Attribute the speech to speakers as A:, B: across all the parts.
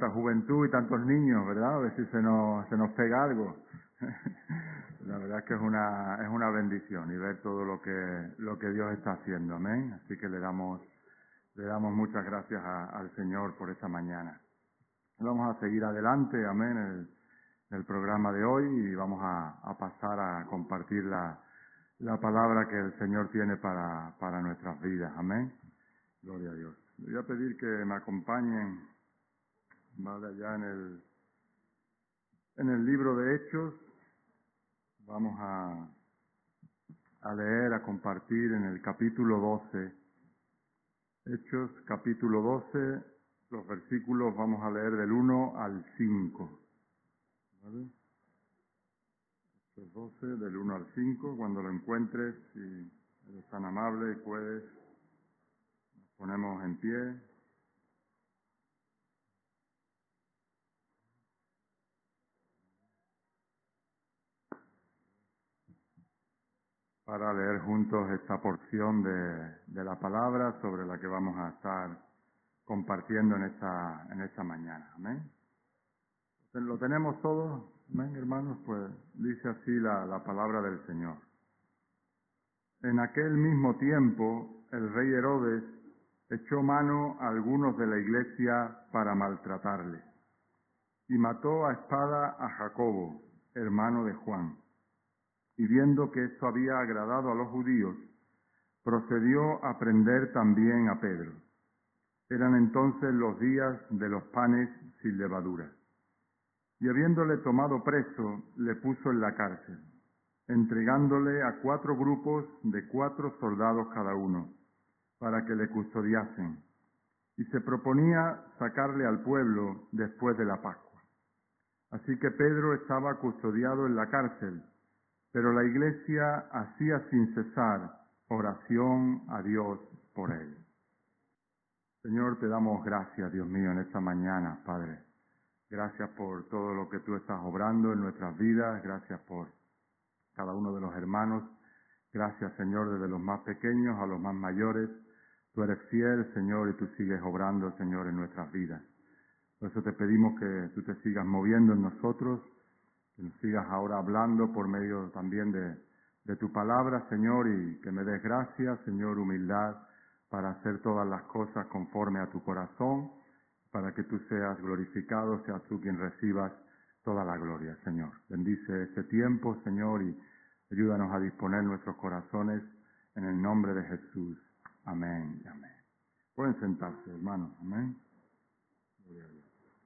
A: tanta juventud y tantos niños, ¿verdad? A ver si se nos pega algo. La verdad es que es una bendición y ver todo lo que Dios está haciendo, amén. Así que le damos muchas gracias al Señor por esta mañana. Vamos a seguir adelante, amén, el programa de hoy y vamos a pasar a compartir la palabra que el Señor tiene para nuestras vidas, amén. Gloria a Dios. Voy a pedir que me acompañen, vale, allá en el libro de Hechos. Vamos a leer, a compartir en el capítulo 12. Hechos, capítulo 12, los versículos vamos a leer del 1 al 5. ¿Vale? Hechos 12, del 1 al 5. Cuando lo encuentres, si eres tan amable y puedes, nos ponemos en pie. Para leer juntos esta porción de la palabra sobre la que vamos a estar compartiendo en esta mañana. Amén. ¿Lo tenemos todos? Amén, hermanos. Pues dice así la palabra del Señor. En aquel mismo tiempo, el rey Herodes echó mano a algunos de la iglesia para maltratarles y mató a espada a Jacobo, hermano de Juan. Y viendo que esto había agradado a los judíos, procedió a prender también a Pedro. Eran entonces los días de los panes sin levadura. Y habiéndole tomado preso, le puso en la cárcel, entregándole a 4 grupos de 4 soldados cada uno, para que le custodiasen. Y se proponía sacarle al pueblo después de la Pascua. Así que Pedro estaba custodiado en la cárcel, pero la iglesia hacía sin cesar oración a Dios por él. Señor, te damos gracias, Dios mío, en esta mañana, Padre. Gracias por todo lo que tú estás obrando en nuestras vidas. Gracias por cada uno de los hermanos. Gracias, Señor, desde los más pequeños a los más mayores. Tú eres fiel, Señor, y tú sigues obrando, Señor, en nuestras vidas. Por eso te pedimos que tú te sigas moviendo en nosotros, que nos sigas ahora hablando por medio también de tu palabra, Señor, y que me des gracia, Señor, humildad, para hacer todas las cosas conforme a tu corazón, para que tú seas glorificado, seas tú quien recibas toda la gloria, Señor. Bendice este tiempo, Señor, y ayúdanos a disponer nuestros corazones en el nombre de Jesús. Amén y amén. Pueden sentarse, hermanos. Amén. Gloria a Dios.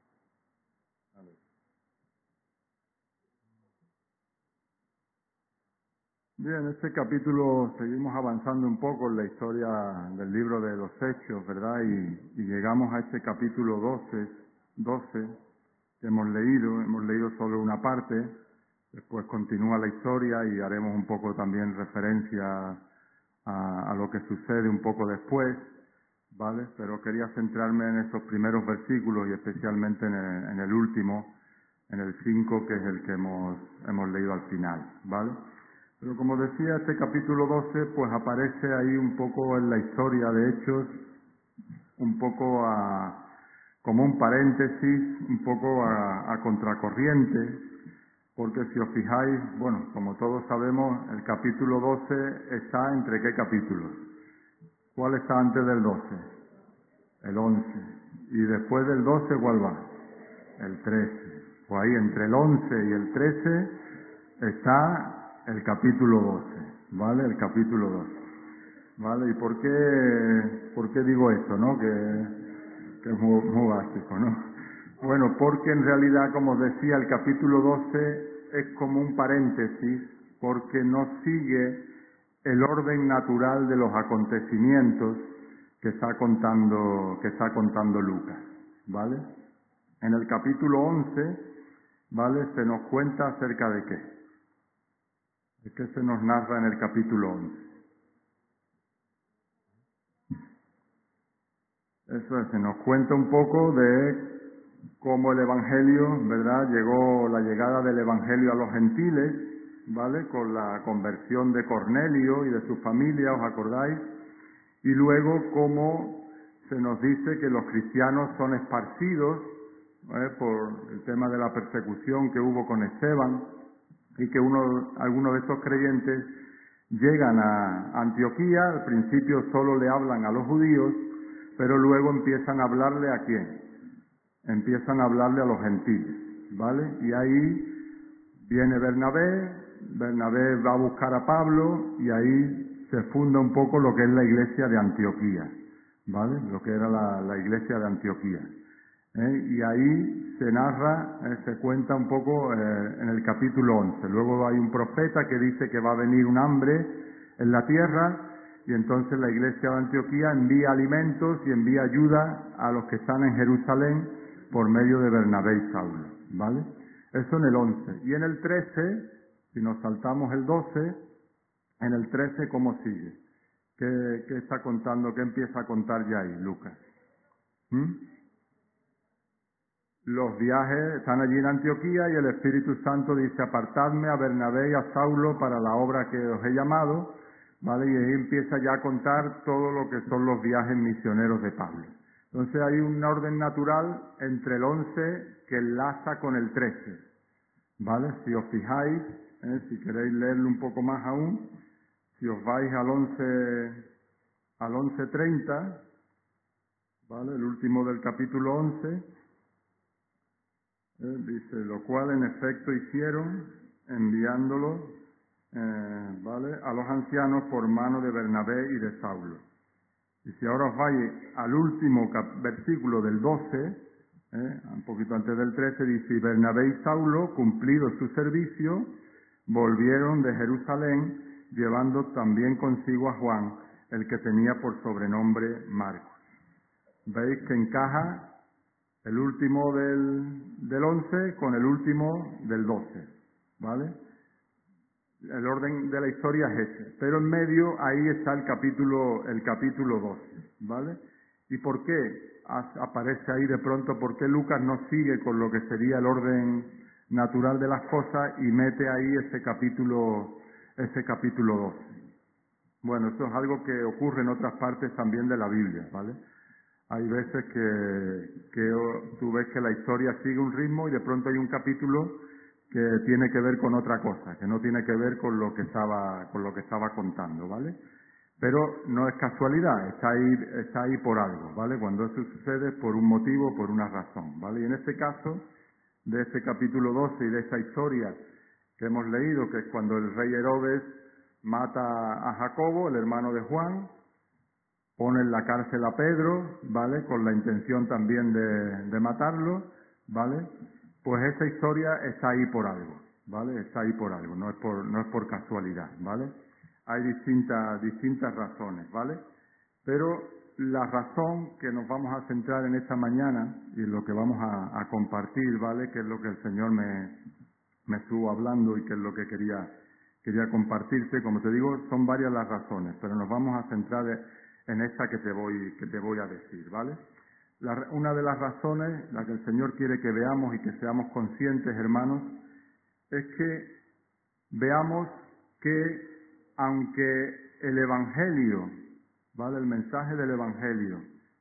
A: Bien, en este capítulo seguimos avanzando un poco en la historia del libro de los Hechos, ¿verdad? Y llegamos a este capítulo 12 que hemos leído solo una parte, después continúa la historia y haremos un poco también referencia a lo que sucede un poco después, ¿vale? Pero quería centrarme en estos primeros versículos y especialmente en el último, en el 5, que es el que hemos leído al final, ¿vale? Pero como decía, este capítulo 12 pues aparece ahí un poco en la historia de Hechos, un poco como un paréntesis, un poco a contracorriente, porque si os fijáis, bueno, como todos sabemos, el capítulo 12 está entre ¿qué capítulos? ¿Cuál está antes del 12? El 11. ¿Y después del 12 cuál va? El 13. Pues ahí entre el 11 y el 13 está el capítulo 12, ¿vale? El capítulo 12, ¿vale? ¿Y por qué digo esto, no? Que es muy básico, ¿no? Bueno, porque en realidad, como os decía, el capítulo 12 es como un paréntesis, porque no sigue el orden natural de los acontecimientos que está contando Lucas, ¿vale? En el capítulo 11, ¿vale? Se nos cuenta acerca de qué. ¿De qué se nos narra en el capítulo 11? Eso es, se nos cuenta un poco de cómo el Evangelio, ¿verdad? Llegó la llegada del Evangelio a los gentiles, ¿vale? Con la conversión de Cornelio y de su familia, ¿os acordáis? Y luego cómo se nos dice que los cristianos son esparcidos, por el tema de la persecución que hubo con Esteban, y que algunos de estos creyentes llegan a Antioquía. Al principio solo le hablan a los judíos, pero luego empiezan a hablarle ¿a quién? Empiezan a hablarle a los gentiles, ¿vale? Y ahí viene Bernabé va a buscar a Pablo, y ahí se funda un poco lo que es la iglesia de Antioquía, ¿vale? Lo que era la iglesia de Antioquía. Y ahí se narra, se cuenta un poco en el capítulo 11. Luego hay un profeta que dice que va a venir un hambre en la tierra, y entonces la iglesia de Antioquía envía alimentos y envía ayuda a los que están en Jerusalén por medio de Bernabé y Saulo, ¿vale? Eso en el 11. Y en el 13, si nos saltamos el 12, en el 13, ¿cómo sigue? ¿Qué está contando? ¿Qué empieza a contar ya ahí, Lucas? Los viajes están allí en Antioquía, y el Espíritu Santo dice: apartadme a Bernabé y a Saulo para la obra que os he llamado, ¿vale? Y ahí empieza ya a contar todo lo que son los viajes misioneros de Pablo. Entonces hay un orden natural entre el 11 que enlaza con el 13, ¿vale? Si os fijáis, si queréis leerlo un poco más aún, si os vais al 11:30, ¿vale? El último del capítulo 11. Dice: lo cual en efecto hicieron, enviándolo, ¿vale?, a los ancianos por mano de Bernabé y de Saulo. Y si ahora os vais al último versículo del 12, un poquito antes del 13, dice: y Bernabé y Saulo, cumplido su servicio, volvieron de Jerusalén, llevando también consigo a Juan, el que tenía por sobrenombre Marcos. ¿Veis que encaja el último del 11 con el último del 12, ¿vale? El orden de la historia es ese, pero en medio ahí está el capítulo 12, ¿vale? ¿Y por qué aparece ahí de pronto? ¿Por qué Lucas no sigue con lo que sería el orden natural de las cosas y mete ahí ese capítulo 12? Bueno, esto es algo que ocurre en otras partes también de la Biblia, ¿vale? Hay veces que tú ves que la historia sigue un ritmo y de pronto hay un capítulo que tiene que ver con otra cosa, que no tiene que ver con lo que estaba contando, ¿vale? Pero no es casualidad, está ahí por algo, ¿vale? Cuando eso sucede es por un motivo, por una razón, ¿vale? Y en este caso, de este capítulo 12 y de esta historia que hemos leído, que es cuando el rey Herodes mata a Jacobo, el hermano de Juan, pone en la cárcel a Pedro, ¿vale?, con la intención también de matarlo, ¿vale? Pues esa historia está ahí por algo, ¿vale? Está ahí por algo, no es por casualidad, ¿vale? Hay distintas razones, ¿vale? Pero la razón que nos vamos a centrar en esta mañana y en lo que vamos a compartir, ¿vale?, que es lo que el Señor me estuvo hablando y que es lo que quería compartirte, como te digo, son varias las razones, pero nos vamos a centrar en esta que te voy a decir, ¿vale? Una de las razones, la que el Señor quiere que veamos y que seamos conscientes, hermanos, es que veamos que aunque el Evangelio, ¿vale?, el mensaje del Evangelio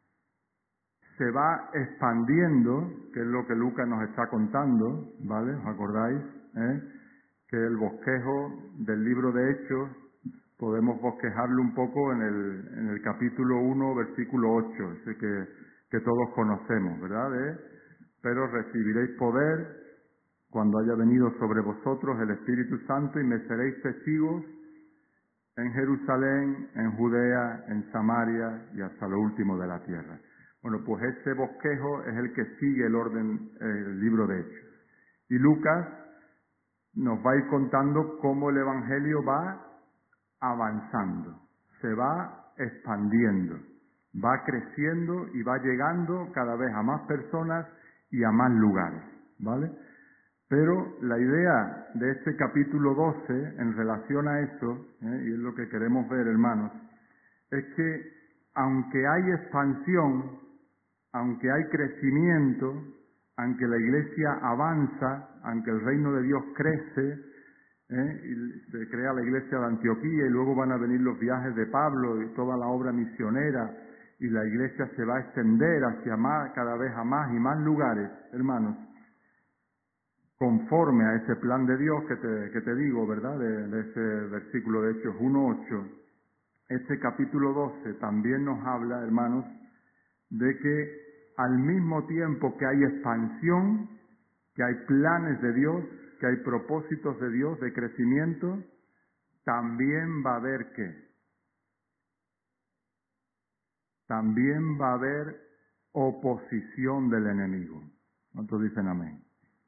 A: se va expandiendo, que es lo que Lucas nos está contando, ¿vale? ¿Os acordáis? Que el bosquejo del libro de Hechos podemos bosquejarlo un poco en el capítulo 1, versículo 8, ese que todos conocemos, ¿verdad? Pero recibiréis poder cuando haya venido sobre vosotros el Espíritu Santo, y me seréis testigos en Jerusalén, en Judea, en Samaria y hasta lo último de la tierra. Bueno, pues ese bosquejo es el que sigue el orden, el libro de Hechos. Y Lucas nos va a ir contando cómo el Evangelio va avanzando, se va expandiendo, va creciendo y va llegando cada vez a más personas y a más lugares, ¿vale? Pero la idea de este capítulo 12 en relación a eso, y es lo que queremos ver, hermanos, es que aunque hay expansión, aunque hay crecimiento, aunque la Iglesia avanza, aunque el reino de Dios crece, y se crea la Iglesia de Antioquía y luego van a venir los viajes de Pablo y toda la obra misionera y la iglesia se va a extender hacia más, cada vez a más y más lugares, hermanos, conforme a ese plan de Dios que te digo, ¿verdad? De ese versículo de Hechos 1:8. Este capítulo 12 también nos habla, hermanos, de que al mismo tiempo que hay expansión, que hay planes de Dios, que hay propósitos de Dios de crecimiento, también va a haber ¿qué? También va a haber oposición del enemigo. ¿Cuántos dicen amén?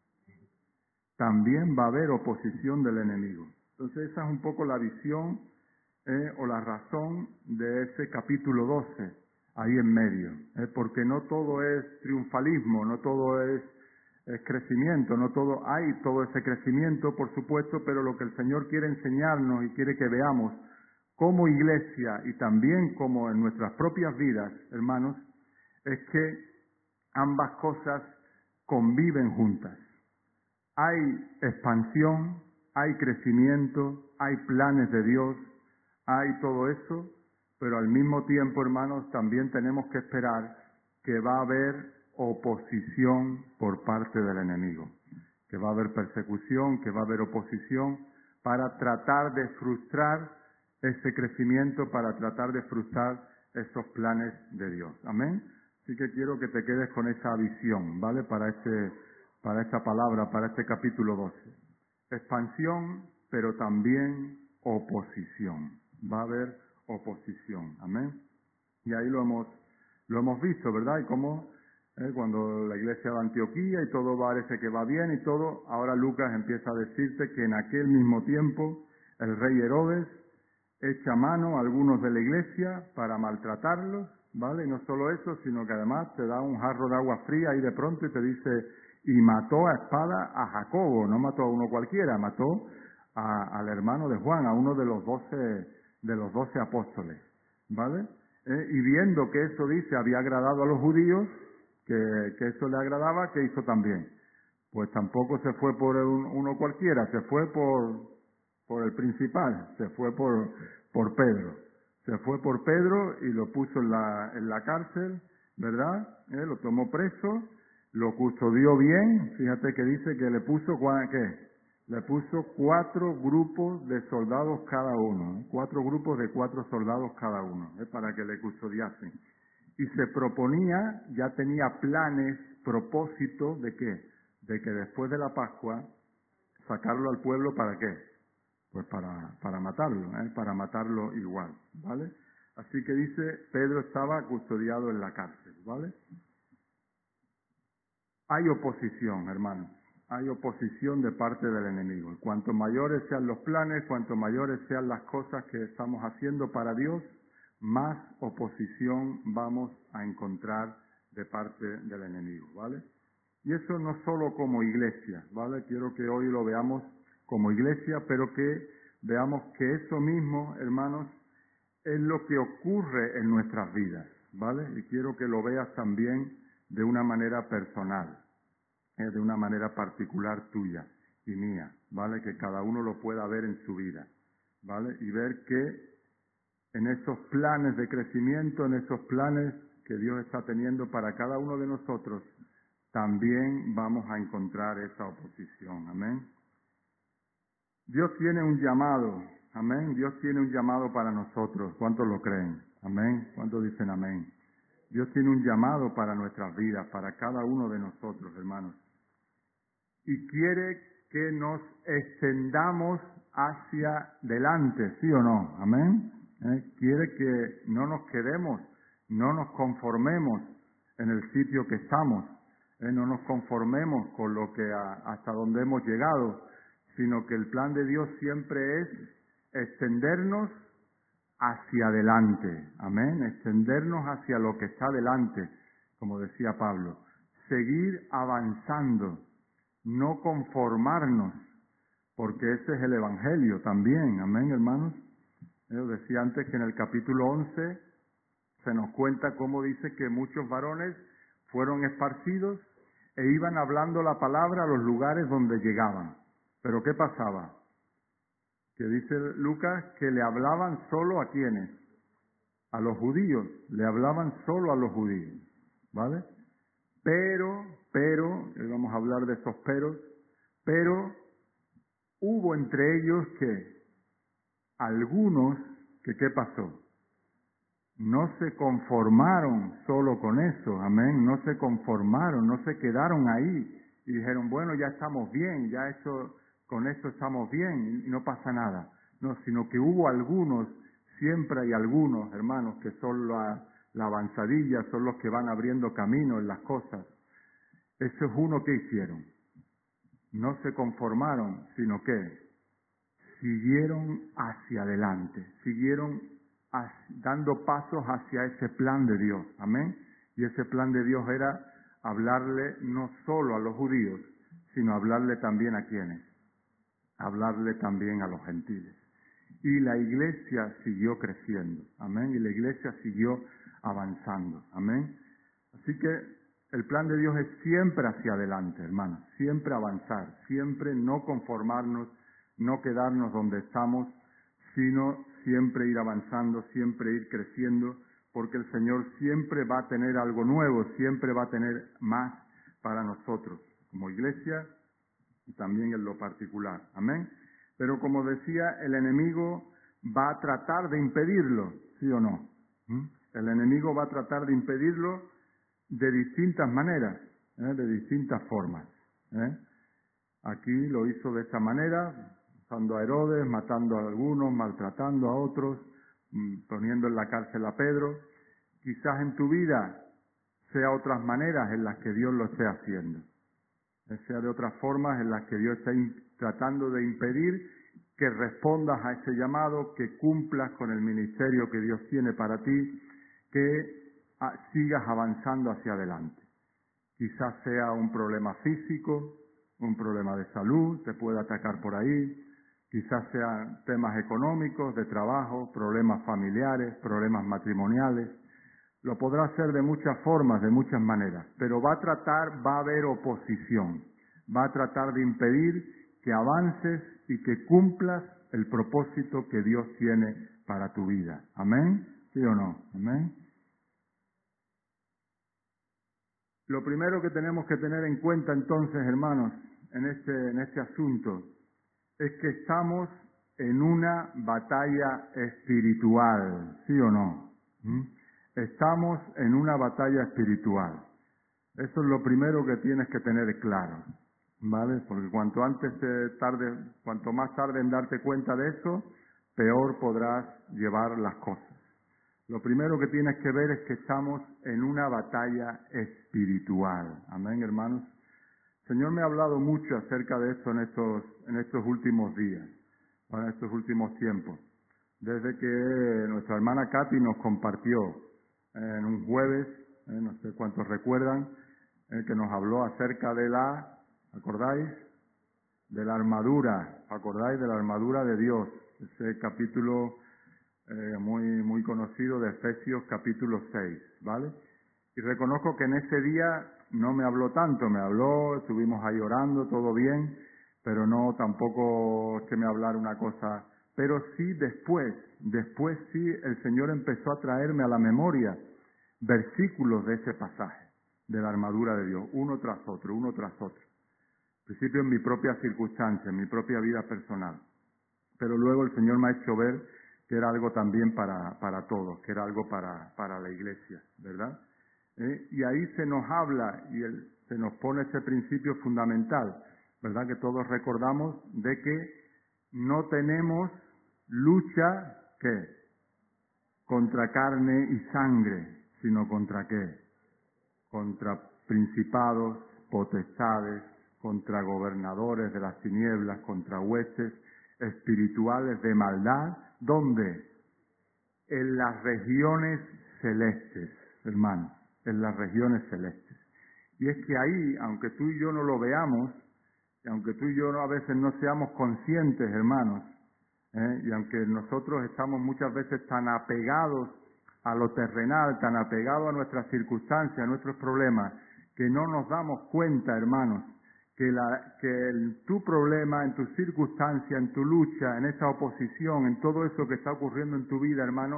A: También va a haber oposición del enemigo. Entonces esa es un poco la visión o la razón de ese capítulo 12, ahí en medio. Porque no todo es triunfalismo, no todo es crecimiento, no todo hay todo ese crecimiento, por supuesto, pero lo que el Señor quiere enseñarnos y quiere que veamos como iglesia y también como en nuestras propias vidas, hermanos, es que ambas cosas conviven juntas. Hay expansión, hay crecimiento, hay planes de Dios, hay todo eso, pero al mismo tiempo, hermanos, también tenemos que esperar que va a haber oposición por parte del enemigo, que va a haber persecución, que va a haber oposición para tratar de frustrar ese crecimiento, para tratar de frustrar esos planes de Dios. Amén. Así que quiero que te quedes con esa visión, ¿vale? Para esta palabra, para este capítulo 12. Expansión, pero también oposición. Va a haber oposición. Amén. Y ahí lo hemos visto, ¿verdad? Y cómo cuando la iglesia de Antioquía y todo parece que va bien y todo, ahora Lucas empieza a decirte que en aquel mismo tiempo el rey Herodes echa mano a algunos de la iglesia para maltratarlos, ¿vale? Y no solo eso, sino que además te da un jarro de agua fría ahí de pronto y te dice, y mató a espada a Jacobo, no mató a uno cualquiera, mató al hermano de Juan, a uno de los 12 apóstoles, ¿vale? Y viendo que eso dice había agradado a los judíos, que eso le agradaba, ¿qué hizo también? Pues tampoco se fue por uno cualquiera, se fue por el principal, se fue por Pedro. Se fue por Pedro y lo puso en la cárcel, ¿verdad? Lo tomó preso, lo custodió bien, fíjate que dice que le puso, ¿qué? Le puso 4 grupos de soldados cada uno, 4 grupos de 4 soldados cada uno, para que le custodiasen. Y se proponía, ya tenía planes, propósitos de ¿qué? De que después de la Pascua, sacarlo al pueblo, ¿para qué? Pues para matarlo igual, ¿vale? Así que dice, Pedro estaba custodiado en la cárcel, ¿vale? Hay oposición, hermanos, hay oposición de parte del enemigo. Cuanto mayores sean los planes, cuanto mayores sean las cosas que estamos haciendo para Dios, más oposición vamos a encontrar de parte del enemigo, ¿vale? Y eso no solo como iglesia, ¿vale? Quiero que hoy lo veamos como iglesia, pero que veamos que eso mismo, hermanos, es lo que ocurre en nuestras vidas, ¿vale? Y quiero que lo veas también de una manera personal, de una manera particular tuya y mía, ¿vale? Que cada uno lo pueda ver en su vida, ¿vale? Y ver que en esos planes de crecimiento, en esos planes que Dios está teniendo para cada uno de nosotros, también vamos a encontrar esa oposición, amén. Dios tiene un llamado, amén. Dios tiene un llamado para nosotros. ¿Cuántos lo creen? Amén. ¿Cuántos dicen amén? Dios tiene un llamado para nuestras vidas, para cada uno de nosotros, hermanos. Y quiere que nos extendamos hacia delante, ¿sí o no? Amén. Quiere que no nos quedemos, no nos conformemos en el sitio que estamos, no nos conformemos con lo que hasta donde hemos llegado, sino que el plan de Dios siempre es extendernos hacia adelante, amén, extendernos hacia lo que está delante, como decía Pablo, seguir avanzando, no conformarnos, porque ese es el Evangelio también, amén, hermanos. Yo decía antes que en el capítulo 11 se nos cuenta cómo dice que muchos varones fueron esparcidos e iban hablando la palabra a los lugares donde llegaban. ¿Pero qué pasaba? Que dice Lucas que le hablaban solo a quienes, a los judíos, le hablaban solo a los judíos, ¿vale? Pero, vamos a hablar de esos pero hubo entre ellos que algunos que, ¿qué pasó? No se conformaron solo con eso, amén, no se conformaron, no se quedaron ahí y dijeron, bueno, ya estamos bien, ya con esto estamos bien y no pasa nada. No, sino que hubo algunos, siempre hay algunos, hermanos, que son la avanzadilla, son los que van abriendo camino en las cosas. Eso es uno que hicieron. No se conformaron, sino que siguieron hacia adelante, siguieron dando pasos hacia ese plan de Dios, amén. Y ese plan de Dios era hablarle no solo a los judíos, sino hablarle también a quienes, hablarle también a los gentiles. Y la iglesia siguió creciendo, amén, y la iglesia siguió avanzando, amén. Así que el plan de Dios es siempre hacia adelante, hermanos, siempre avanzar, siempre no conformarnos, no quedarnos donde estamos, sino siempre ir avanzando, siempre ir creciendo, porque el Señor siempre va a tener algo nuevo, siempre va a tener más para nosotros, como iglesia y también en lo particular. Amén. Pero como decía, el enemigo va a tratar de impedirlo, ¿sí o no? El enemigo va a tratar de impedirlo de distintas maneras, de distintas formas. Aquí lo hizo de esta manera, usando a Herodes, matando a algunos, maltratando a otros, poniendo en la cárcel a Pedro. Quizás en tu vida sea otras maneras en las que Dios lo esté haciendo. Sea de otras formas en las que Dios está tratando de impedir que respondas a ese llamado, que cumplas con el ministerio que Dios tiene para ti, que sigas avanzando hacia adelante. Quizás sea un problema físico, un problema de salud, te puede atacar por ahí. Quizás sean temas económicos, de trabajo, problemas familiares, problemas matrimoniales. Lo podrá hacer de muchas formas, de muchas maneras, pero va a haber oposición. Va a tratar de impedir que avances y que cumplas el propósito que Dios tiene para tu vida. ¿Amén? ¿Sí o no? ¿Amén? Lo primero que tenemos que tener en cuenta entonces, hermanos, en este asunto, es que estamos en una batalla espiritual, ¿sí o no? Estamos en una batalla espiritual. Eso es lo primero que tienes que tener claro, ¿vale? Porque cuanto más tarde en darte cuenta de eso, peor podrás llevar las cosas. Lo primero que tienes que ver es que estamos en una batalla espiritual. Amén, hermanos. El Señor me ha hablado mucho acerca de esto en estos últimos días, en estos últimos tiempos. Desde que nuestra hermana Katy nos compartió en un jueves, no sé cuántos recuerdan, que nos habló acerca de ¿acordáis? De la armadura, ¿acordáis? De la armadura de Dios. Ese capítulo muy conocido de Efesios capítulo 6, ¿vale? Y reconozco que en ese día no me habló tanto, estuvimos ahí orando, todo bien, pero no tampoco que me hablara una cosa, pero sí después sí el Señor empezó a traerme a la memoria versículos de ese pasaje, de la armadura de Dios, uno tras otro. Al principio en mi propia circunstancia, en mi propia vida personal, pero luego el Señor me ha hecho ver que era algo también para todos, que era algo para la iglesia, ¿verdad? Y ahí se nos habla y se nos pone ese principio fundamental, ¿verdad? Que todos recordamos de que no tenemos lucha, ¿qué? Contra carne y sangre, sino contra ¿qué? Contra principados, potestades, contra gobernadores de las tinieblas, contra huestes espirituales de maldad. ¿Dónde? En las regiones celestes, hermanos, en las regiones celestes. Y es que ahí, aunque tú y yo no lo veamos, y aunque tú y yo a veces no seamos conscientes, hermanos, y aunque nosotros estamos muchas veces tan apegados a lo terrenal, tan apegados a nuestras circunstancias, a nuestros problemas, que no nos damos cuenta, hermanos, que en tu problema, en tu circunstancia, en tu lucha, en esa oposición, en todo eso que está ocurriendo en tu vida, hermano,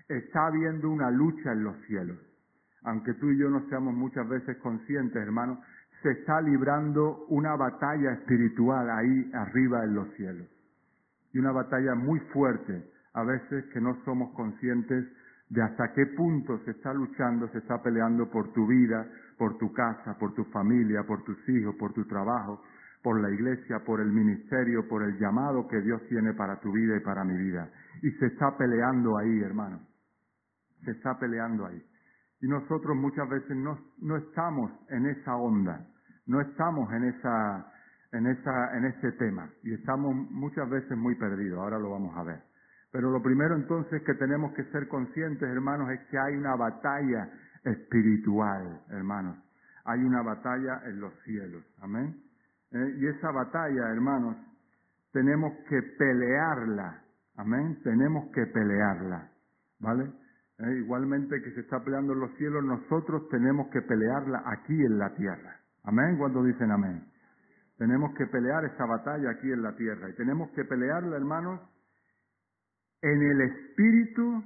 A: Está habiendo una lucha en los cielos. Aunque tú y yo no seamos muchas veces conscientes, hermanos, se está librando una batalla espiritual ahí arriba en los cielos. Y una batalla muy fuerte, a veces que no somos conscientes de hasta qué punto se está luchando, se está peleando por tu vida, por tu casa, por tu familia, por tus hijos, por tu trabajo, por la iglesia, por el ministerio, por el llamado que Dios tiene para tu vida y para mi vida. Y se está peleando ahí, hermano. Se está peleando ahí. Y nosotros muchas veces no estamos en esa onda, no estamos en ese tema, y estamos muchas veces muy perdidos. Ahora lo vamos a ver. Pero lo primero entonces que tenemos que ser conscientes, hermanos, es que hay una batalla espiritual, hermanos. Hay una batalla en los cielos. Amén. Y esa batalla, hermanos, tenemos que pelearla. Amén. Tenemos que pelearla. ¿Vale? Igualmente que se está peleando en los cielos, nosotros tenemos que pelearla aquí en la tierra. Amén. ¿Cuántos dicen amén? Tenemos que pelear esa batalla aquí en la tierra. Y tenemos que pelearla, hermanos, en el Espíritu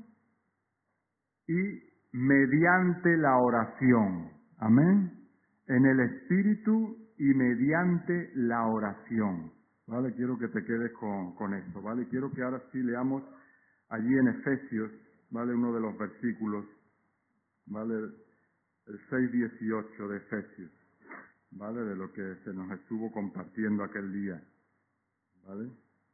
A: y mediante la oración. Amén. En el Espíritu y mediante la oración. ¿Vale? Quiero que te quedes con esto. ¿Vale? Quiero que ahora sí leamos allí en Efesios, ¿vale? Uno de los versículos, ¿vale? El 6:18 de Efesios, ¿vale? De lo que se nos estuvo compartiendo aquel día, ¿vale?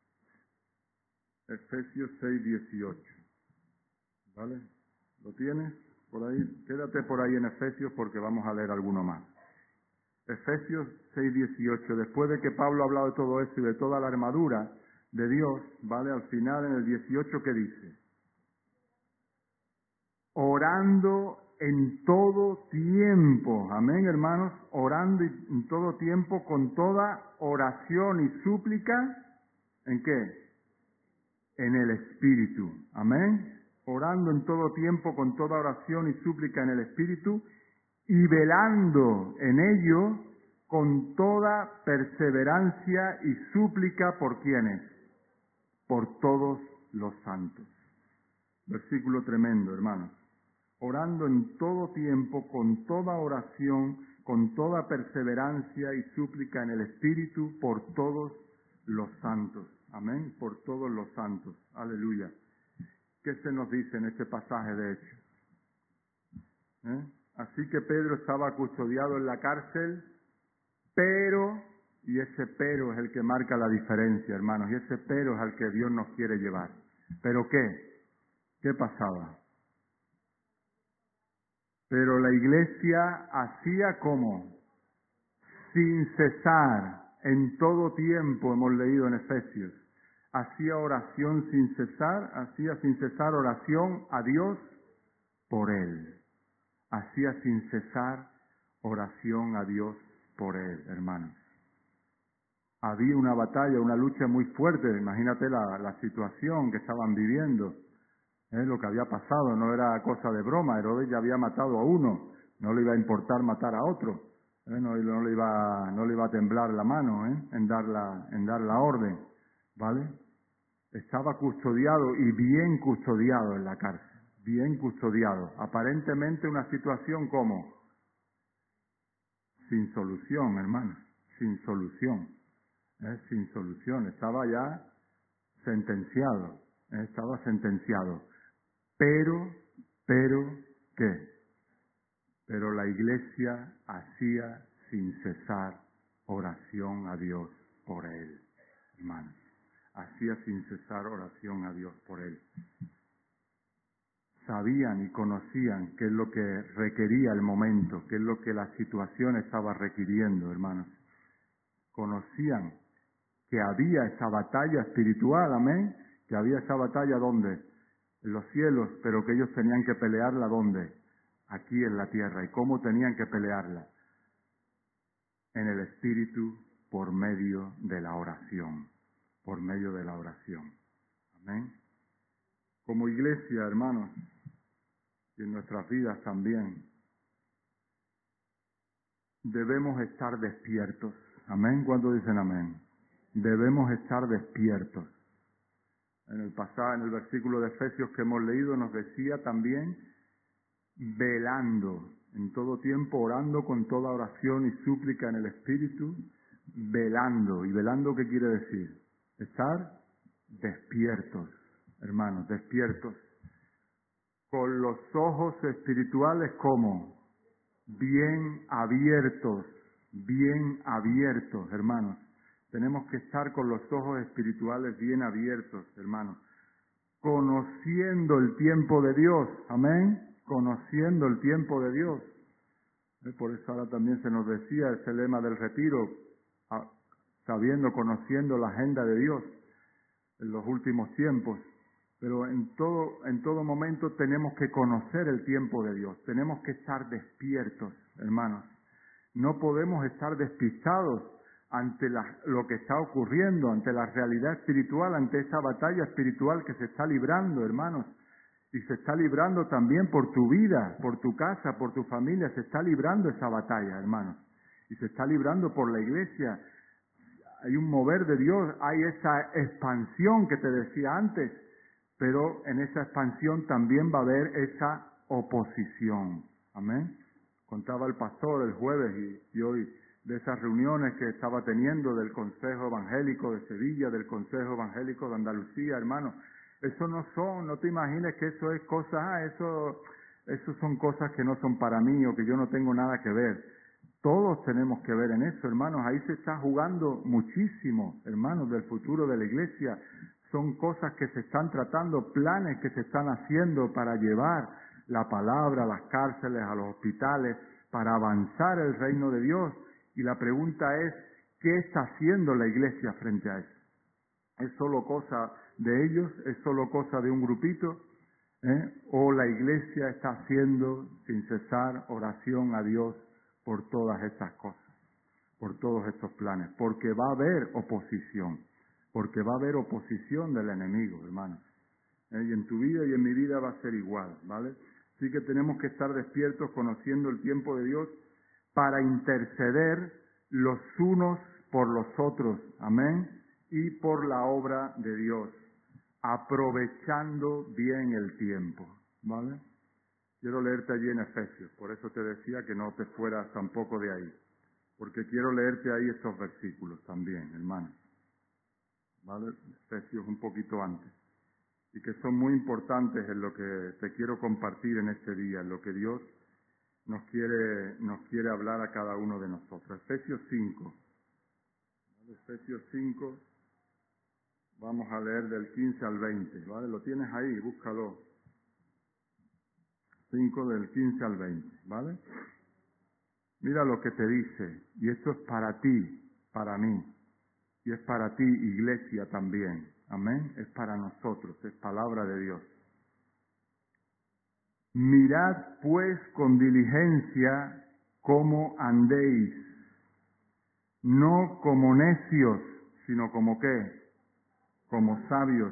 A: Efesios 6:18, ¿vale? ¿Lo tienes por ahí? Quédate por ahí en Efesios porque vamos a leer alguno más. Efesios 6:18, después de que Pablo ha hablado de todo esto y de toda la armadura de Dios, ¿vale? Al final en el 18, ¿qué dice? Orando en todo tiempo, amén, hermanos, orando en todo tiempo con toda oración y súplica, ¿en qué? En el Espíritu, amén, orando en todo tiempo con toda oración y súplica en el Espíritu y velando en ello con toda perseverancia y súplica por quienes, por todos los santos. Versículo tremendo, hermanos. Orando en todo tiempo, con toda oración, con toda perseverancia y súplica en el Espíritu, por todos los santos. Amén, por todos los santos. Aleluya. ¿Qué se nos dice en este pasaje de Hechos? Así que Pedro estaba custodiado en la cárcel, pero, y ese pero es el que marca la diferencia, hermanos, y ese pero es al que Dios nos quiere llevar. ¿Pero qué? ¿Qué pasaba? Pero la iglesia hacía como sin cesar, en todo tiempo, hemos leído en Efesios, hacía oración sin cesar, hacía sin cesar oración a Dios por él. Hacía sin cesar oración a Dios por él, hermanos. Había una batalla, una lucha muy fuerte, imagínate la situación que estaban viviendo. Lo que había pasado no era cosa de broma. Herodes ya había matado a uno, no le iba a importar matar a otro, no le iba a temblar la mano en dar la orden, ¿vale? Estaba custodiado y bien custodiado en la cárcel, bien custodiado. Aparentemente una situación como sin solución, hermanos, sin solución, sin solución. Estaba ya sentenciado, estaba sentenciado. Pero, ¿qué? Pero la iglesia hacía sin cesar oración a Dios por él, hermanos. Hacía sin cesar oración a Dios por él. Sabían y conocían qué es lo que requería el momento, qué es lo que la situación estaba requiriendo, hermanos. Conocían que había esa batalla espiritual, amén, que había esa batalla ¿dónde? En los cielos, pero que ellos tenían que pelearla ¿dónde? Aquí en la tierra. ¿Y cómo tenían que pelearla? En el Espíritu por medio de la oración. Por medio de la oración. Amén. Como iglesia, hermanos, y en nuestras vidas también, debemos estar despiertos. Amén. ¿Cuántos dicen amén? Debemos estar despiertos. En el pasaje, en el versículo de Efesios que hemos leído, nos decía también, velando, en todo tiempo orando con toda oración y súplica en el Espíritu, velando. ¿Y velando qué quiere decir? Estar despiertos, hermanos, despiertos. Con los ojos espirituales como bien abiertos, hermanos. Tenemos que estar con los ojos espirituales bien abiertos, hermanos. Conociendo el tiempo de Dios, amén. Conociendo el tiempo de Dios. Por eso ahora también se nos decía ese lema del retiro, sabiendo, conociendo la agenda de Dios en los últimos tiempos. Pero en todo momento tenemos que conocer el tiempo de Dios. Tenemos que estar despiertos, hermanos. No podemos estar despistados ante lo que está ocurriendo, ante la realidad espiritual, ante esa batalla espiritual que se está librando, hermanos. Y se está librando también por tu vida, por tu casa, por tu familia. Se está librando esa batalla, hermanos. Y se está librando por la iglesia. Hay un mover de Dios, hay esa expansión que te decía antes. Pero en esa expansión también va a haber esa oposición. Amén. Contaba el pastor el jueves y hoy de esas reuniones que estaba teniendo del Consejo Evangélico de Sevilla, del Consejo Evangélico de Andalucía, hermano. Eso no te imagines que eso es eso son cosas que no son para mí o que yo no tengo nada que ver. Todos tenemos que ver en eso, hermanos. Ahí se está jugando muchísimo, hermanos, del futuro de la iglesia. Son cosas que se están tratando, planes que se están haciendo para llevar la palabra a las cárceles, a los hospitales, para avanzar el reino de Dios. Y la pregunta es, ¿qué está haciendo la iglesia frente a eso? ¿Es solo cosa de ellos? ¿Es solo cosa de un grupito? ¿O la iglesia está haciendo sin cesar oración a Dios por todas estas cosas, por todos estos planes? Porque va a haber oposición. Porque va a haber oposición del enemigo, hermanos. Y en tu vida y en mi vida va a ser igual, ¿vale? Así que tenemos que estar despiertos conociendo el tiempo de Dios para interceder los unos por los otros, amén, y por la obra de Dios, aprovechando bien el tiempo, ¿vale? Quiero leerte allí en Efesios, por eso te decía que no te fueras tampoco de ahí, porque quiero leerte ahí estos versículos también, hermanos. ¿Vale? Efesios un poquito antes, y que son muy importantes en lo que te quiero compartir en este día, en lo que Dios nos quiere hablar a cada uno de nosotros. Efesios 5, ¿vale? Efesios 5, vamos a leer del 15 al 20, ¿vale? Lo tienes ahí, búscalo. 5 del 15 al 20, ¿vale? Mira lo que te dice, y esto es para ti, para mí. Y es para ti, iglesia, también. Amén. Es para nosotros, es palabra de Dios. Mirad pues con diligencia cómo andéis, no como necios, sino como ¿qué? Como sabios,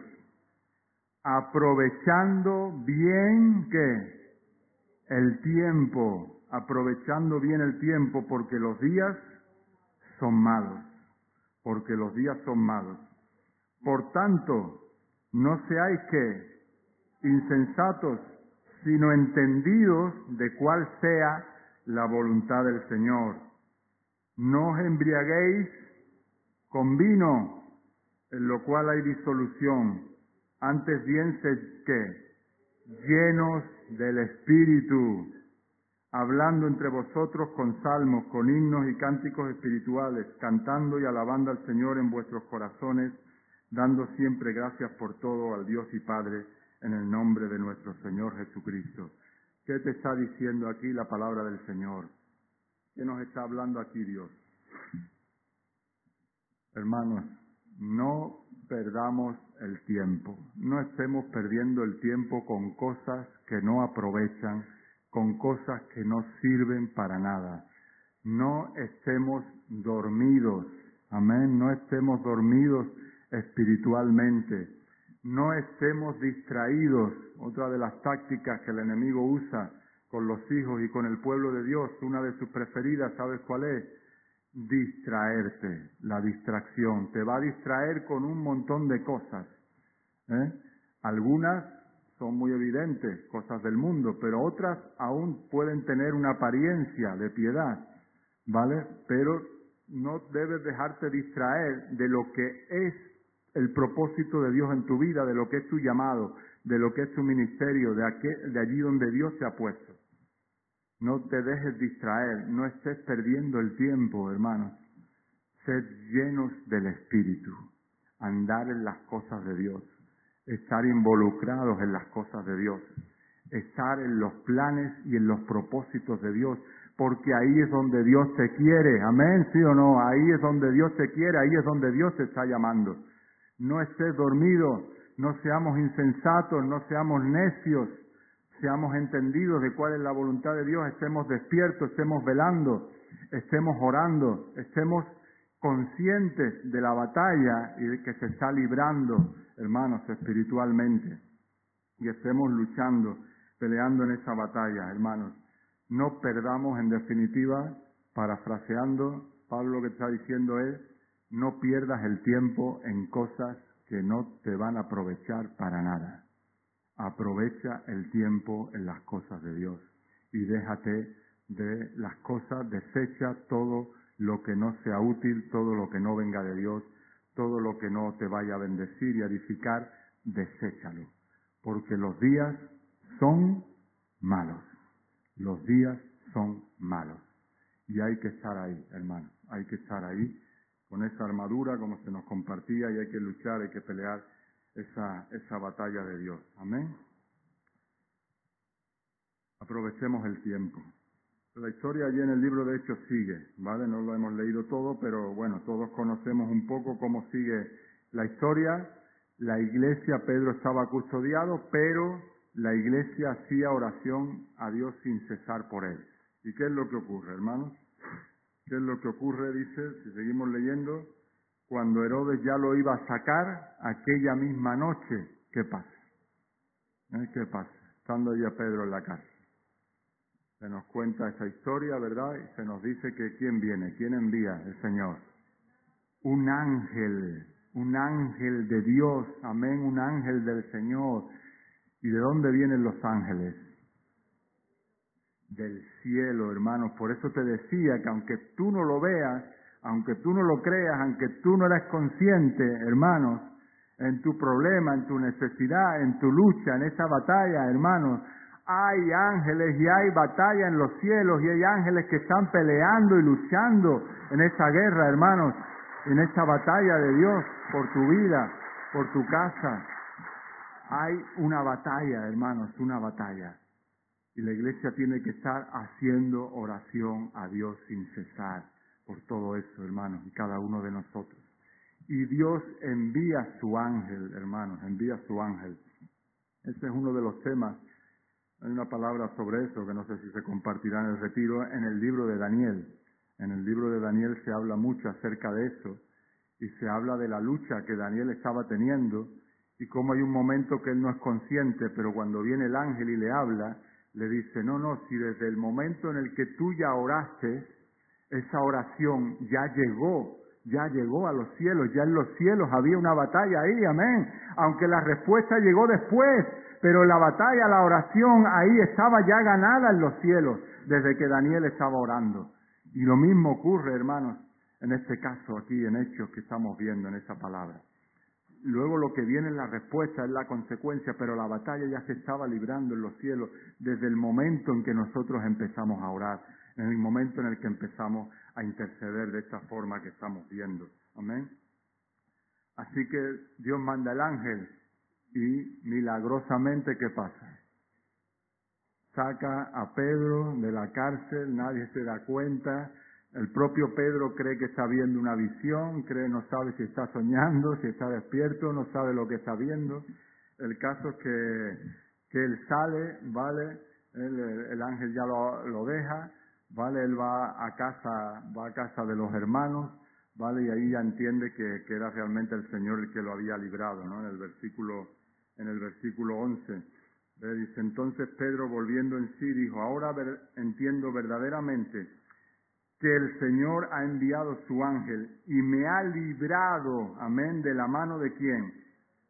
A: aprovechando bien ¿qué? El tiempo, aprovechando bien el tiempo, porque los días son malos. Porque los días son malos. Por tanto, no seáis que insensatos, sino entendidos de cuál sea la voluntad del Señor. No os embriaguéis con vino, en lo cual hay disolución, antes bien sed que llenos del Espíritu, hablando entre vosotros con salmos, con himnos y cánticos espirituales, cantando y alabando al Señor en vuestros corazones, dando siempre gracias por todo al Dios y Padre, en el nombre de nuestro Señor Jesucristo. ¿Qué te está diciendo aquí la palabra del Señor? ¿Qué nos está hablando aquí Dios? Hermanos, no perdamos el tiempo, no estemos perdiendo el tiempo con cosas que no aprovechan, con cosas que no sirven para nada. No estemos dormidos, amén, no estemos dormidos espiritualmente, no estemos distraídos. Otra de las tácticas que el enemigo usa con los hijos y con el pueblo de Dios, una de sus preferidas, ¿sabes cuál es? Distraerte, la distracción. Te va a distraer con un montón de cosas. ¿eh? Algunas son muy evidentes, cosas del mundo, pero otras aún pueden tener una apariencia de piedad, ¿vale? Pero no debes dejarte distraer de lo que es el propósito de Dios en tu vida, de lo que es tu llamado, de lo que es tu ministerio, de allí donde Dios te ha puesto. No te dejes distraer, no estés perdiendo el tiempo, hermanos. Sed llenos del Espíritu, andar en las cosas de Dios, estar involucrados en las cosas de Dios, estar en los planes y en los propósitos de Dios, porque ahí es donde Dios te quiere, amén, sí o no, ahí es donde Dios te quiere, ahí es donde Dios te está llamando. No estés dormido, no seamos insensatos, no seamos necios, seamos entendidos de cuál es la voluntad de Dios, estemos despiertos, estemos velando, estemos orando, estemos conscientes de la batalla y de que se está librando, hermanos, espiritualmente, y estemos luchando, peleando en esa batalla, hermanos. No perdamos, en definitiva, parafraseando, Pablo lo que está diciendo es, no pierdas el tiempo en cosas que no te van a aprovechar para nada. Aprovecha el tiempo en las cosas de Dios y déjate de las cosas, desecha todo lo que no sea útil, todo lo que no venga de Dios, todo lo que no te vaya a bendecir y a edificar, deséchalo, porque los días son malos, los días son malos y hay que estar ahí, hermanos, hay que estar ahí con esa armadura como se nos compartía y hay que luchar, hay que pelear esa batalla de Dios. Amén. Aprovechemos el tiempo. La historia allí en el libro de Hechos sigue, ¿vale? No lo hemos leído todo, pero bueno, todos conocemos un poco cómo sigue la historia. La iglesia, Pedro estaba custodiado, pero la iglesia hacía oración a Dios sin cesar por él. ¿Y qué es lo que ocurre, hermanos? ¿Qué es lo que ocurre? Dice, si seguimos leyendo, cuando Herodes ya lo iba a sacar, aquella misma noche, ¿qué pasa? ¿Qué pasa? Estando ya Pedro en la casa. Se nos cuenta esa historia, ¿verdad? Y se nos dice que ¿quién viene? ¿Quién envía? El Señor. Un ángel de Dios, amén, un ángel del Señor. ¿Y de dónde vienen los ángeles? Del cielo, hermanos. Por eso te decía que aunque tú no lo veas, aunque tú no lo creas, aunque tú no eres consciente, hermanos, en tu problema, en tu necesidad, en tu lucha, en esa batalla, hermanos, hay ángeles y hay batalla en los cielos y hay ángeles que están peleando y luchando en esa guerra, hermanos, en esa batalla de Dios por tu vida, por tu casa. Hay una batalla, hermanos, una batalla. Y la iglesia tiene que estar haciendo oración a Dios sin cesar por todo eso, hermanos, y cada uno de nosotros. Y Dios envía su ángel, hermanos, envía su ángel. Ese es uno de los temas. Hay una palabra sobre eso que no sé si se compartirá en el retiro, en el libro de Daniel. En el libro de Daniel se habla mucho acerca de eso y se habla de la lucha que Daniel estaba teniendo y cómo hay un momento que él no es consciente, pero cuando viene el ángel y le habla, le dice, no, si desde el momento en el que tú ya oraste, esa oración ya llegó a los cielos, ya en los cielos había una batalla ahí, amén. Aunque la respuesta llegó después, pero la batalla, la oración ahí estaba ya ganada en los cielos, desde que Daniel estaba orando. Y lo mismo ocurre, hermanos, en este caso aquí en Hechos que estamos viendo en esa palabra. Luego lo que viene es la respuesta, es la consecuencia, pero la batalla ya se estaba librando en los cielos desde el momento en que nosotros empezamos a orar, en el momento en el que empezamos a interceder de esta forma que estamos viendo. Amén. Así que Dios manda el ángel y milagrosamente, ¿qué pasa? Saca a Pedro de la cárcel, nadie se da cuenta. El propio Pedro cree que está viendo una visión, no sabe si está soñando, si está despierto, no sabe lo que está viendo. El caso es que él sale, ¿vale? El ángel ya lo deja, ¿vale? Él va a casa de los hermanos, ¿vale? Y ahí ya entiende que era realmente el Señor el que lo había librado, ¿no? En el versículo 11. Dice, entonces Pedro volviendo en sí dijo, ahora entiendo verdaderamente que el Señor ha enviado su ángel y me ha librado, amén, ¿de la mano de quién?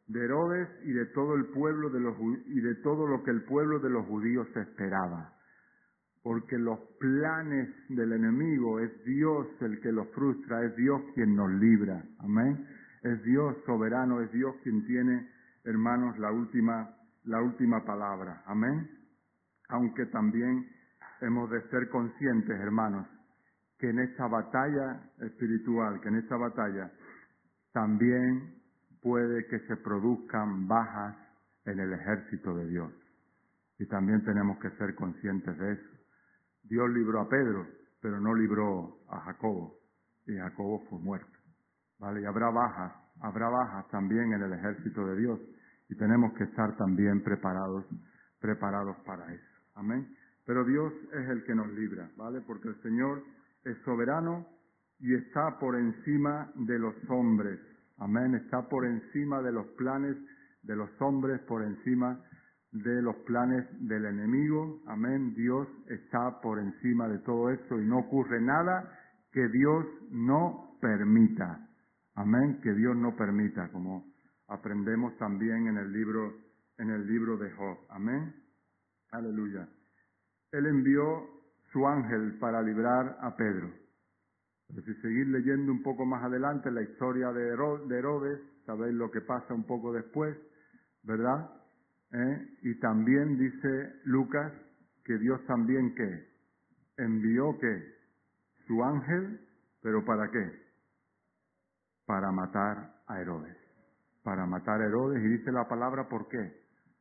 A: de Herodes y de todo el pueblo y de todo lo que el pueblo de los judíos esperaba. Porque los planes del enemigo es Dios el que los frustra, es Dios quien nos libra. Amén. Es Dios soberano, es Dios quien tiene, hermanos, la última palabra. Amén. Aunque también hemos de ser conscientes, hermanos, que en esta batalla espiritual, que en esta batalla también puede que se produzcan bajas en el ejército de Dios. Y también tenemos que ser conscientes de eso. Dios libró a Pedro, pero no libró a Jacobo, y Jacobo fue muerto. ¿Vale? Y habrá bajas también en el ejército de Dios, y tenemos que estar también preparados para eso. Amén. Pero Dios es el que nos libra, ¿vale? Porque el Señor es soberano y está por encima de los hombres. Amén. Está por encima de los planes de los hombres, por encima de los planes del enemigo. Amén. Dios está por encima de todo eso y no ocurre nada que Dios no permita. Amén. Que Dios no permita, como aprendemos también en el libro de Job. Amén. Aleluya. Él envió su ángel para librar a Pedro. Pero si seguir leyendo un poco más adelante la historia de Herodes, sabéis lo que pasa un poco después, ¿verdad? Y también dice Lucas que Dios también ¿qué? Envió ¿qué? Su ángel, ¿pero para qué? Para matar a Herodes. Para matar a Herodes, y dice la palabra ¿por qué?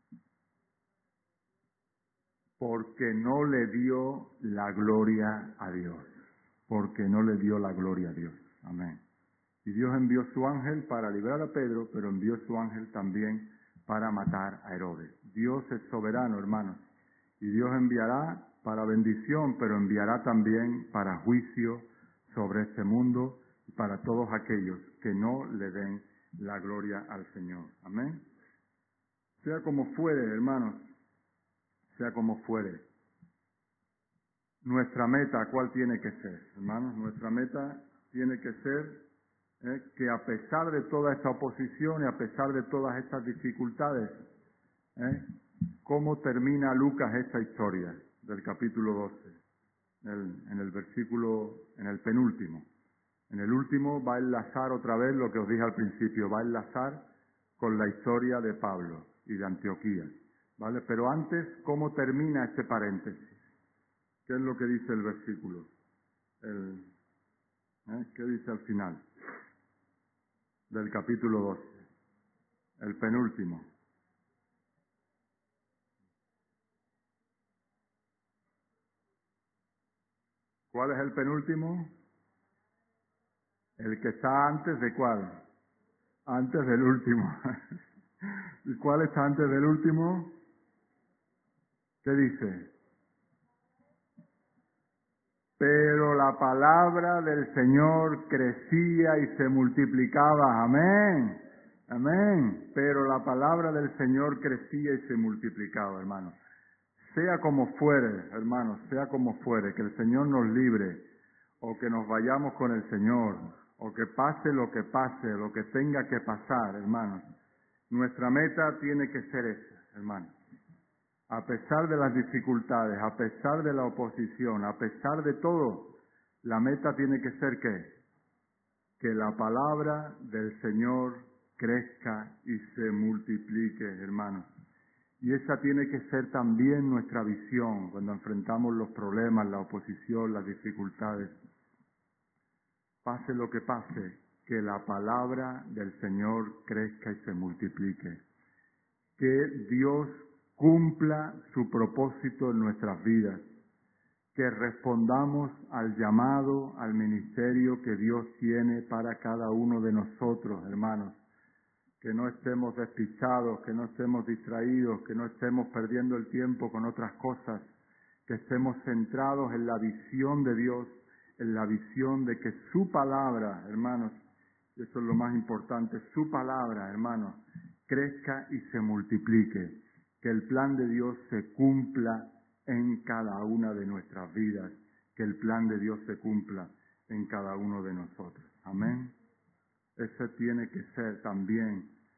A: Porque no le dio la gloria a Dios. Porque no le dio la gloria a Dios. Amén. Y Dios envió su ángel para librar a Pedro, pero envió su ángel también para matar a Herodes. Dios es soberano, hermanos. Y Dios enviará para bendición, pero enviará también para juicio sobre este mundo y para todos aquellos que no le den la gloria al Señor. Amén. Sea como fuere, hermanos, sea como fuere. Nuestra meta, ¿cuál tiene que ser, hermanos? Nuestra meta tiene que ser que a pesar de toda esta oposición y a pesar de todas estas dificultades, ¿cómo termina Lucas esta historia del capítulo 12? En el versículo, en el penúltimo. En el último va a enlazar otra vez lo que os dije al principio, va a enlazar con la historia de Pablo y de Antioquía, ¿vale? Pero antes, ¿cómo termina este paréntesis? ¿Qué es lo que dice el versículo? ¿Qué dice al final del capítulo 12? El penúltimo. ¿Cuál es el penúltimo? El que está antes de ¿cuál? Antes del último. ¿Y cuál está antes del último? ¿Qué dice? Pero la palabra del Señor crecía y se multiplicaba. Amén. Amén. Pero la palabra del Señor crecía y se multiplicaba, hermanos. Sea como fuere, hermanos, sea como fuere, que el Señor nos libre, o que nos vayamos con el Señor, o que pase, lo que tenga que pasar, hermanos. Nuestra meta tiene que ser esa, hermanos. A pesar de las dificultades, a pesar de la oposición, a pesar de todo, la meta tiene que ser ¿qué? Que la palabra del Señor crezca y se multiplique, hermanos. Y esa tiene que ser también nuestra visión cuando enfrentamos los problemas, la oposición, las dificultades. Pase lo que pase, que la palabra del Señor crezca y se multiplique. Que Dios cumpla su propósito en nuestras vidas. Que respondamos al llamado, al ministerio que Dios tiene para cada uno de nosotros, hermanos. Que no estemos despistados, que no estemos distraídos, que no estemos perdiendo el tiempo con otras cosas, que estemos centrados en la visión de Dios, en la visión de que su palabra, hermanos, y eso es lo más importante, su palabra, hermanos, crezca y se multiplique, que el plan de Dios se cumpla en cada una de nuestras vidas, que el plan de Dios se cumpla en cada uno de nosotros. Amén. Ese tiene que ser también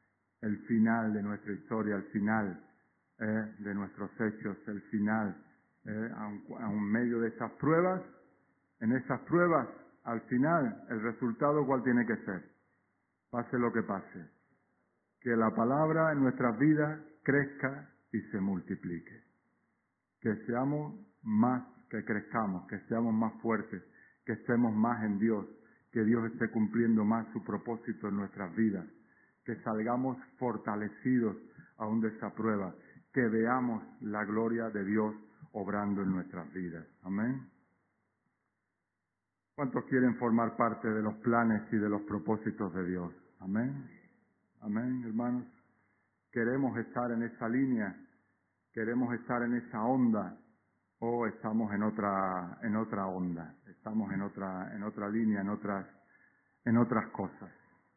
A: el final de nuestra historia, el final de nuestros hechos, el final, aun medio de esas pruebas, en esas pruebas, al final, el resultado, ¿cuál tiene que ser? Pase lo que pase. Que la palabra en nuestras vidas crezca y se multiplique. Que seamos más, que crezcamos, que seamos más fuertes, que estemos más en Dios, que Dios esté cumpliendo más su propósito en nuestras vidas, que salgamos fortalecidos aún de esa prueba, que veamos la gloria de Dios obrando en nuestras vidas. Amén. ¿Cuántos quieren formar parte de los planes y de los propósitos de Dios? Amén. Amén, hermanos. Queremos estar en esa línea, queremos estar en esa onda, o estamos en otra onda, estamos en otra línea, en otras cosas.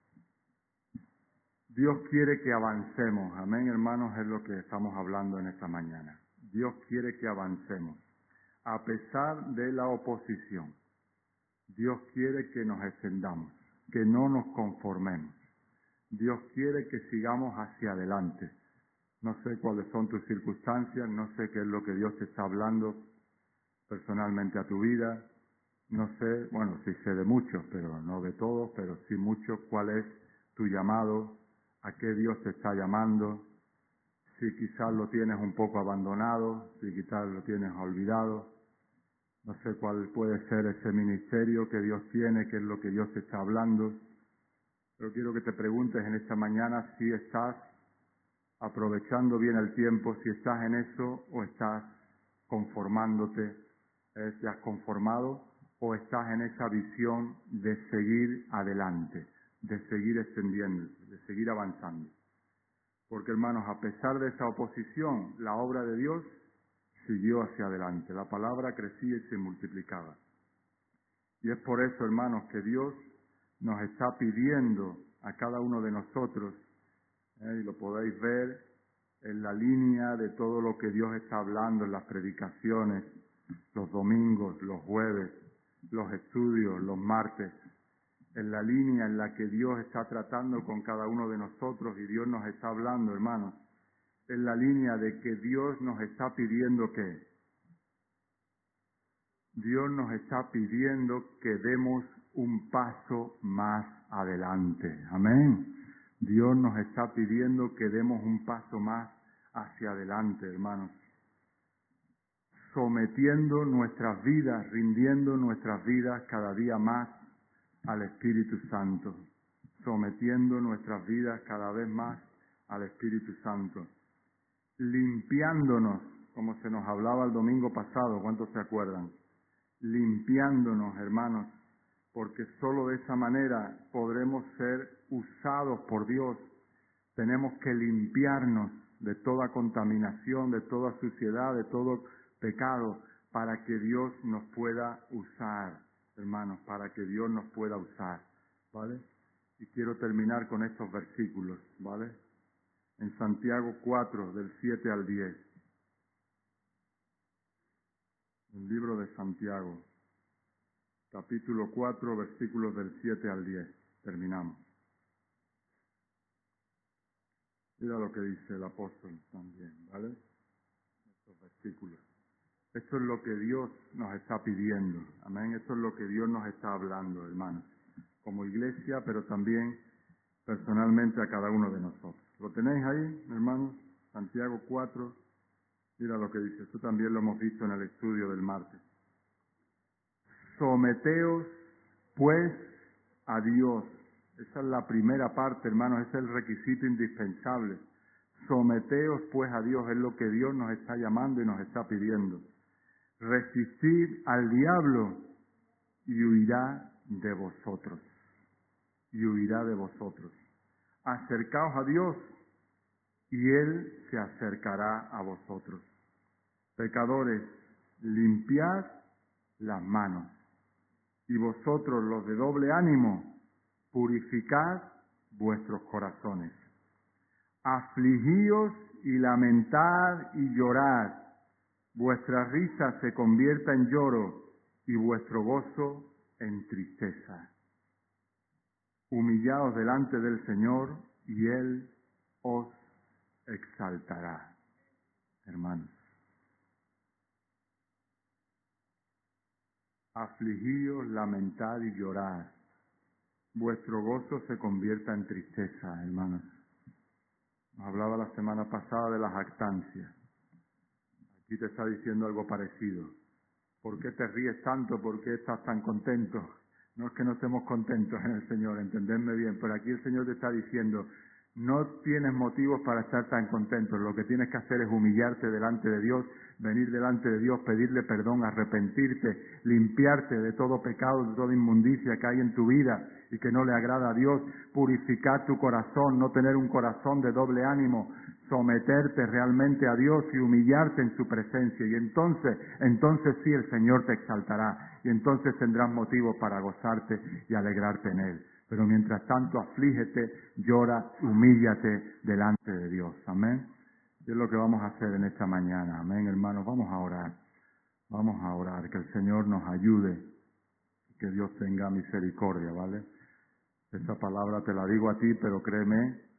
A: Dios quiere que avancemos, amén, hermanos, es lo que estamos hablando en esta mañana. Dios quiere que avancemos, a pesar de la oposición. Dios quiere que nos extendamos, que no nos conformemos. Dios quiere que sigamos hacia adelante. No sé cuáles son tus circunstancias, no sé qué es lo que Dios te está hablando personalmente a tu vida. No sé, bueno, sí sé de muchos, pero no de todos, pero sí muchos, cuál es tu llamado, a qué Dios te está llamando, si quizás lo tienes un poco abandonado, si quizás lo tienes olvidado. No sé cuál puede ser ese ministerio que Dios tiene, qué es lo que Dios te está hablando. Pero quiero que te preguntes en esta mañana si estás aprovechando bien el tiempo, si estás en eso o estás conformándote, te has conformado o estás en esa visión de seguir adelante, de seguir extendiéndose, de seguir avanzando. Porque hermanos, a pesar de esa oposición, la obra de Dios siguió hacia adelante, la palabra crecía y se multiplicaba. Y es por eso, hermanos, que Dios nos está pidiendo a cada uno de nosotros, y lo podéis ver en la línea de todo lo que Dios está hablando en las predicaciones, los domingos, los jueves, los estudios, los martes, en la línea en la que Dios está tratando con cada uno de nosotros y Dios nos está hablando, hermanos, en la línea de que Dios nos está pidiendo que Dios nos está pidiendo que demos un paso más adelante. Amén. Dios nos está pidiendo que demos un paso más hacia adelante, hermanos. Sometiendo nuestras vidas, rindiendo nuestras vidas cada día más al Espíritu Santo. Sometiendo nuestras vidas cada vez más al Espíritu Santo. Limpiándonos, como se nos hablaba el domingo pasado, ¿cuántos se acuerdan? Limpiándonos, hermanos, porque sólo de esa manera podremos ser usados por Dios. Tenemos que limpiarnos de toda contaminación, de toda suciedad, de todo pecado, para que Dios nos pueda usar, hermanos, para que Dios nos pueda usar, ¿vale? Y quiero terminar con estos versículos, ¿vale? En Santiago 4, del 7 al 10. El libro de Santiago, capítulo 4, versículos del 7 al 10. Terminamos. Mira lo que dice el apóstol también, ¿vale? Estos versículos. Esto es lo que Dios nos está pidiendo, amén. Esto es lo que Dios nos está hablando, hermanos, como iglesia, pero también personalmente a cada uno de nosotros. ¿Lo tenéis ahí, hermanos? Santiago 4, mira lo que dice. Esto también lo hemos visto en el estudio del martes. Someteos, pues, a Dios. Esa es la primera parte, hermanos, ese es el requisito indispensable. Someteos, pues, a Dios, es lo que Dios nos está llamando y nos está pidiendo. Resistid al diablo y huirá de vosotros. Y huirá de vosotros. Acercaos a Dios y Él se acercará a vosotros. Pecadores, limpiad las manos. Y vosotros, los de doble ánimo, purificad vuestros corazones. Afligíos y lamentad y llorad. Vuestra risa se convierta en lloro y vuestro gozo en tristeza. Humillaos delante del Señor y Él os exaltará. Hermanos, afligíos, lamentad y llorad. Vuestro gozo se convierta en tristeza, hermanos. Nos hablaba la semana pasada de la jactancia. Aquí te está diciendo algo parecido. ¿Por qué te ríes tanto? ¿Por qué estás tan contento? No es que no estemos contentos en el Señor, entendedme bien, pero aquí el Señor te está diciendo, no tienes motivos para estar tan contento, lo que tienes que hacer es humillarte delante de Dios, venir delante de Dios, pedirle perdón, arrepentirte, limpiarte de todo pecado, de toda inmundicia que hay en tu vida y que no le agrada a Dios, purificar tu corazón, no tener un corazón de doble ánimo, someterte realmente a Dios y humillarte en su presencia. Y entonces sí el Señor te exaltará y entonces tendrás motivos para gozarte y alegrarte en Él. Pero mientras tanto, aflígete, llora, humíllate delante de Dios. Amén. Y es lo que vamos a hacer en esta mañana. Amén, hermanos. Vamos a orar. Vamos a orar. Que el Señor nos ayude. Que Dios tenga misericordia, ¿vale? Esta palabra te la digo a ti, pero créeme